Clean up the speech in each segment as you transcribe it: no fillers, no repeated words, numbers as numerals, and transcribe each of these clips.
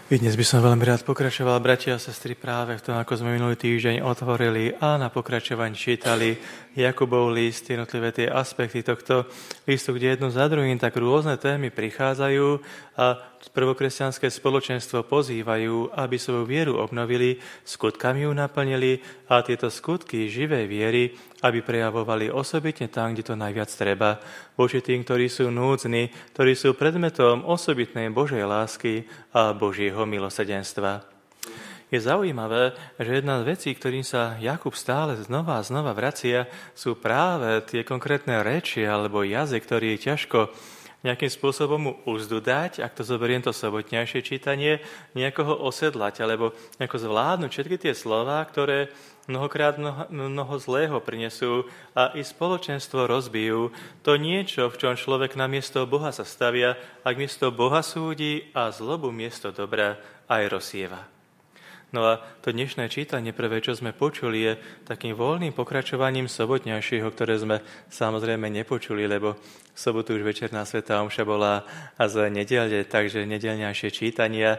I dnes by som veľmi rád pokračoval, bratia a sestry, práve v tom, ako sme minulý týždeň otvorili a na pokračovaní čítali Jakubov list, jednotlivé tie aspekty tohto listu, kde jedno za druhým tak rôzne témy prichádzajú a prvokresťanské spoločenstvo pozývajú, aby svoju vieru obnovili, skutkami ju naplnili a tieto skutky živej viery, aby prejavovali osobitne tam, kde to najviac treba, voči tým, ktorí sú núdzni, ktorí sú predmetom osobitnej Božej lásky a Božieho milosrdenstva. Je zaujímavé, že jedna z vecí, ktorým sa Jakub stále znova a znova vracia, sú práve tie konkrétne reči alebo jazyk, ktorý je ťažko nejakým spôsobom mu úzdu dať, ak to zoberiem to sobotnejšie čítanie, nejako ho osedlať, alebo nejako zvládnuť všetky tie slová, ktoré mnohokrát mnoho zlého prinesú a i spoločenstvo rozbijú. To niečo, v čom človek namiesto Boha sa stavia, ak miesto Boha súdi a zlobu miesto dobra aj rozsieva. No a to dnešné čítanie prvé, čo sme počuli, je takým voľným pokračovaním sobotňajšieho, ktoré sme samozrejme nepočuli, lebo v sobotu už večerná svätá omša bola a z nedele, takže nedeľňajšie čítania.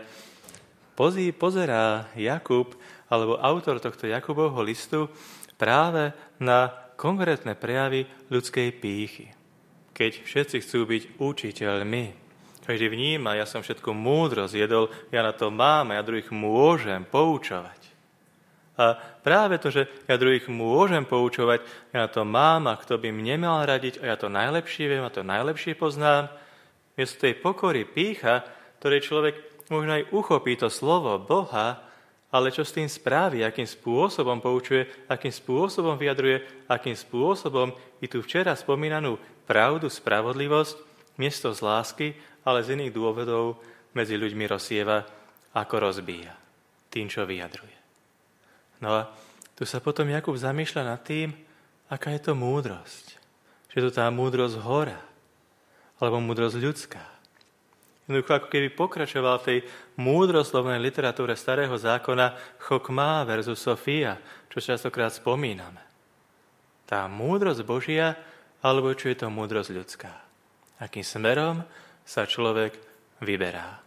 Pozerá Jakub, alebo autor tohto Jakubovho listu, práve na konkrétne prejavy ľudskej pýchy. Keď všetci chcú byť učiteľmi, každý vníma, ja som všetku múdrosť jedol, ja na to mám, ja druhých môžem poučovať. A práve to, že ja druhých môžem poučovať, ja na to mám a kto by mne mal radiť a ja to najlepšie viem a to najlepšie poznám, miesto tej pokory pýcha, ktorej človek možno aj uchopí to slovo Boha, ale čo s tým spraví, akým spôsobom poučuje, akým spôsobom vyjadruje, akým spôsobom i tú včera spomínanú pravdu, spravodlivosť, miesto z lásky, ale z iných dôvodov medzi ľuďmi rozsieva, ako rozbíja tým, čo vyjadruje. No a tu sa potom Jakub zamýšľa nad tým, aká je to múdrosť. Že je to tá múdrosť hora, alebo múdrosť ľudská. Jednoducho, ako keby pokračoval v tej múdroslovnej literatúre Starého zákona Chokmá versus Sofia, čo častokrát spomíname. Tá múdrosť Božia, alebo čo je to múdrosť ľudská. Akým smerom sa človek vyberá.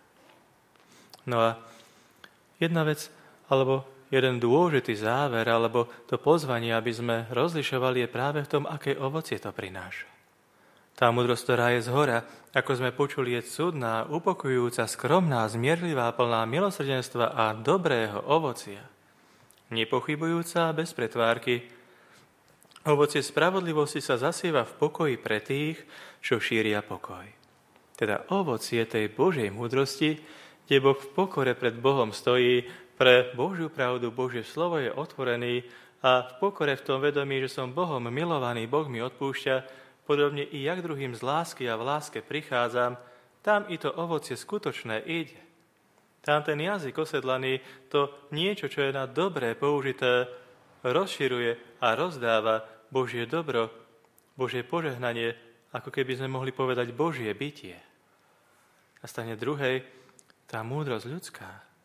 No a jedna vec, alebo jeden dôležitý záver, alebo to pozvanie, aby sme rozlišovali, je práve v tom, aké ovocie to prináša. Tá múdrosť, ktorá je zhora, ako sme počuli, je cudná, upokojujúca, skromná, zmierlivá, plná milosrdenstva a dobrého ovocia. Nepochybujúca, bez pretvárky. Ovocie spravodlivosti sa zasieva v pokoji pre tých, čo šíria pokoj. Teda ovocie tej Božej múdrosti, kde Boh v pokore pred Bohom stojí, pre Božiu pravdu, Božie slovo je otvorený a v pokore v tom vedomí, že som Bohom milovaný, Boh mi odpúšťa, podobne i jak druhým z lásky a v láske prichádzam, tam i to ovocie skutočné ide. Tam ten jazyk osedlaný, to niečo, čo je na dobré použité, rozširuje a rozdáva Božie dobro, Božie požehnanie, ako keby sme mohli povedať Božie bytie. Na strane druhej, tá múdrosť ľudská,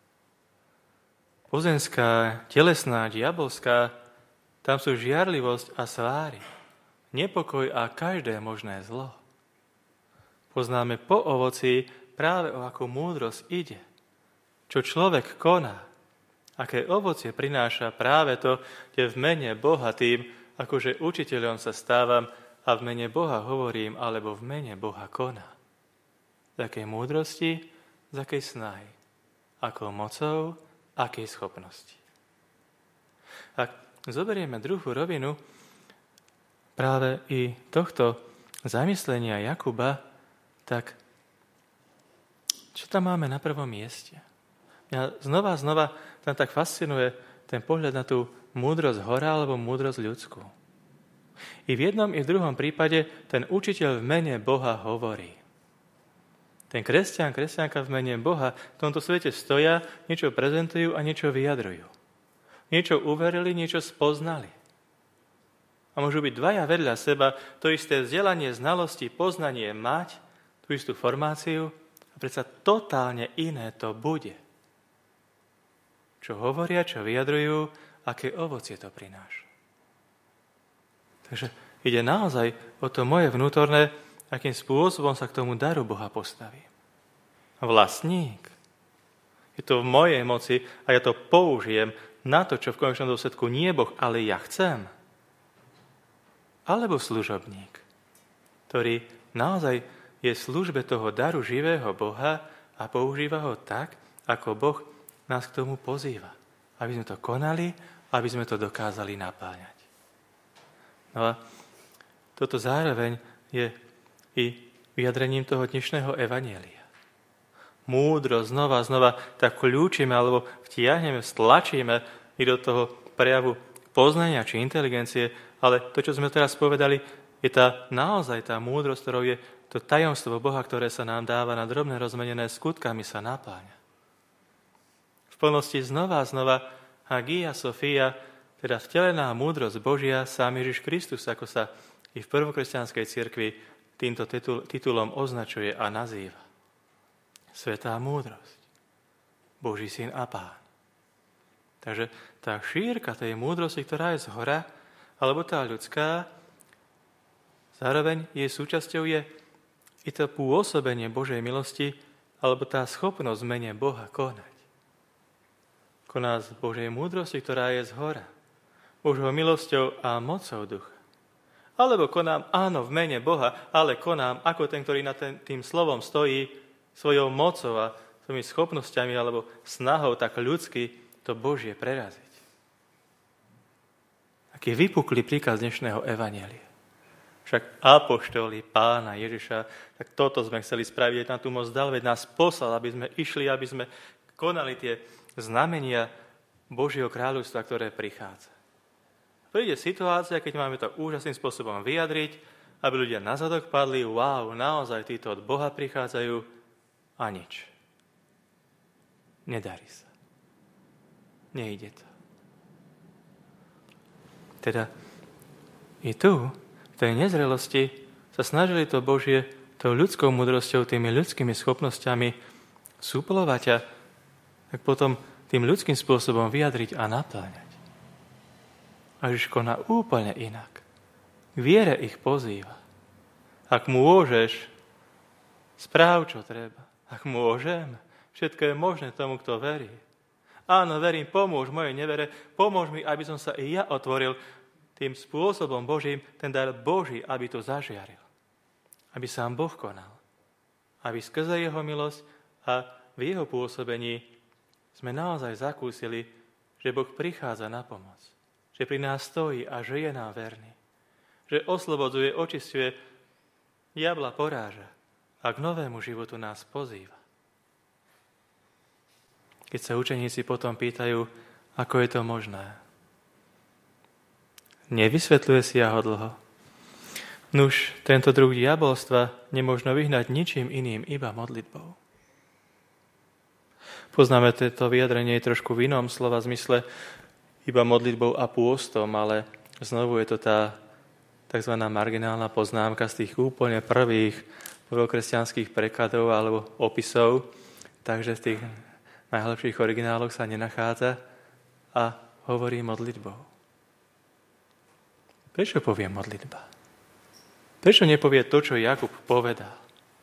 pozemská, telesná, diabolská, tam sú žiarlivosť a sváry, nepokoj a každé možné zlo. Poznáme po ovoci práve o akú múdrosť ide. Čo človek koná, aké ovocie prináša práve to, kde v mene Boha tým, akože učiteľom sa stávam a v mene Boha hovorím, alebo v mene Boha koná. Z akej múdrosti, z akej snahy, akou mocou, akej schopnosti. Ak zoberieme druhú rovinu práve i tohto zamyslenia Jakuba, tak čo tam máme na prvom mieste? Mňa znova tam tak fascinuje ten pohľad na tú múdrosť hora alebo múdrosť ľudskú. I v jednom, i v druhom prípade ten učiteľ v mene Boha hovorí. Ten kresťanka v mene Boha v tomto svete stoja, niečo prezentujú a niečo vyjadrujú. Niečo uverili, niečo spoznali. A môžu byť dvaja vedľa seba, to isté vzdelanie, znalosti, poznanie mať, tú istú formáciu, a predsa totálne iné to bude. Čo hovoria, čo vyjadrujú, aké ovocie to prináša. Takže ide naozaj o to moje vnútorné, akým spôsobom sa k tomu daru Boha postaví. Vlastník Je to v mojej moci a ja to použijem na to, čo v konečnom dôsledku nie je Boh, ale ja chcem. Alebo služobník, ktorý naozaj je v službe toho daru živého Boha a používa ho tak, ako Boh nás k tomu pozýva. Aby sme to konali, aby sme to dokázali napáňať. No a toto zároveň je i vyjadrením toho dnešného evanjelia. Múdro znova tak kľúčime alebo vtiahneme, stlačíme i do toho prejavu poznania či inteligencie, ale to, čo sme teraz povedali, je naozaj tá múdrosť, ktorou je to tajomstvo Boha, ktoré sa nám dáva na drobné rozmenené skutkami, sa napáňa. V plnosti znova Hagia Sophia, teda vtelená múdrosť Božia, sám Ježiš Kristus, ako sa i v prvokresťanskej cirkvi týmto titulom označuje a nazýva. Svätá múdrosť, Boží syn a Pán. Takže tá šírka tej múdrosti, ktorá je zhora, alebo tá ľudská, zároveň jej súčasťou je i to pôsobenie Božej milosti, alebo tá schopnosť v mene Boha konať. Koná z Božej múdrosti, ktorá je zhora, Božou milosťou a mocou ducha. Alebo konám, áno, v mene Boha, ale konám ako ten, ktorý nad tým slovom stojí, svojou mocou a svojimi schopnosťami alebo snahou tak ľudsky to Božie preraziť. Aký vypuklý príkaz dnešného evanjelia. Však apoštoli Pána Ježiša, tak toto sme chceli spraviť, na tú moc dal, veď nás poslal, aby sme išli, aby sme konali tie znamenia Božieho kráľovstva, ktoré prichádza. Príde situácia, keď máme to úžasným spôsobom vyjadriť, aby ľudia na zadok padli, wow, naozaj títo od Boha prichádzajú a nič. Nedarí sa. Nejde to. Teda i tu, v tej nezrelosti, sa snažili to Božie tou ľudskou múdrosťou, tými ľudskými schopnosťami súplovať a tak potom tým ľudským spôsobom vyjadriť a napláňať. A Ježiš koná úplne inak. K viere ich pozýva. Ak môžeš, správ, čo treba. Ak môžem, všetko je možné tomu, kto verí. Áno, verím, pomôž mojej nevere, pomôž mi, aby som sa i ja otvoril tým spôsobom Božím, ten dar Boží, aby to zažiaril. Aby sám Boh konal. Aby skrze jeho milosť a v jeho pôsobení sme naozaj zakúsili, že Boh prichádza na pomoc. Že pri nás stojí a že je nám verný. Že oslobodzuje, očisťuje, diabla poráža a k novému životu nás pozýva. Keď sa učeníci potom pýtajú, ako je to možné. Nevysvetľuje si ho dlho. Nuž, tento druh diabolstva nemožno vyhnať ničím iným, iba modlitbou. Poznáme toto vyjadrenie trošku v inom slova zmysle, iba modlitbou a pôstom, ale znovu je to tá tzv. Marginálna poznámka z tých úplne prvých prvokresťanských prekladov alebo opisov, takže v tých najlepších origináloch sa nenachádza a hovorí modlitbou. Prečo povie modlitba? Prečo nepovie to, čo Jakub povedal?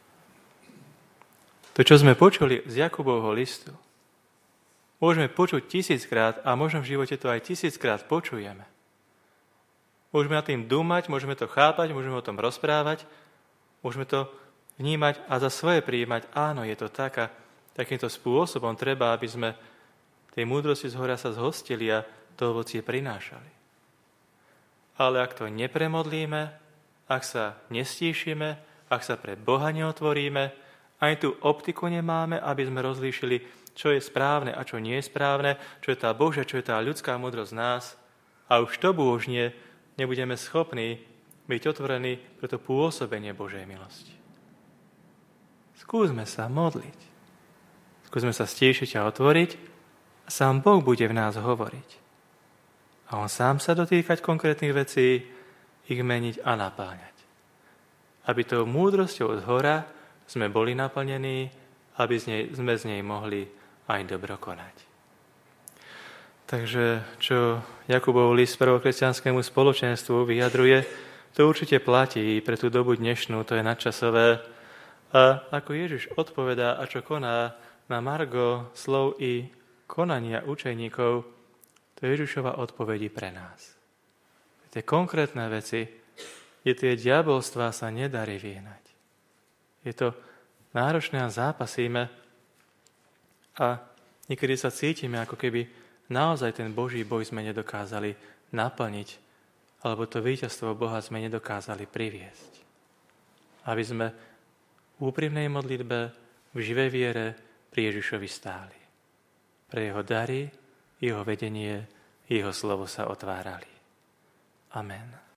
To, čo sme počuli z Jakubovho listu, môžeme počuť 1000-krát a možno v živote to aj 1000-krát počujeme. Môžeme nad tým dúmať, môžeme to chápať, môžeme o tom rozprávať, môžeme to vnímať a za svoje prijímať. Áno, je to tak a takýmto spôsobom treba, aby sme tej múdrosti zhora sa zhostili a to ovocie prinášali. Ale ak to nepremodlíme, ak sa nestíšime, ak sa pre Boha neotvoríme, ani tú optiku nemáme, aby sme rozlíšili, čo je správne a čo nie je správne, čo je tá Božia, čo je tá ľudská múdrosť nás. A už to bôžne nebudeme schopní byť otvorení pre to pôsobenie Božej milosti. Skúsme sa modliť. Skúsme sa stíšiť a otvoriť a sám Boh bude v nás hovoriť. A on sám sa dotýkať konkrétnych vecí, ich meniť a napáňať. Aby tou múdrosťou zhora sme boli naplnení, aby sme z nej mohli aj dobro konať. Takže, čo Jakubov list prvokresťanskému spoločenstvu vyjadruje, to určite platí pre tú dobu dnešnú, to je nadčasové. A ako Ježiš odpovedá a čo koná na margo slov i konania učeníkov, to je Ježišova odpovedi pre nás. Tie konkrétne veci, kde tie diabolstvá sa nedá vyhnať. Je to náročné a zápasíme a niekedy sa cítime, ako keby naozaj ten Boží boj sme nedokázali naplniť, alebo to víťazstvo Boha sme nedokázali priviesť. Aby sme v úprimnej modlitbe, v živej viere pri Ježišovi stáli. Pre jeho dary, jeho vedenie, jeho slovo sa otvárali. Amen.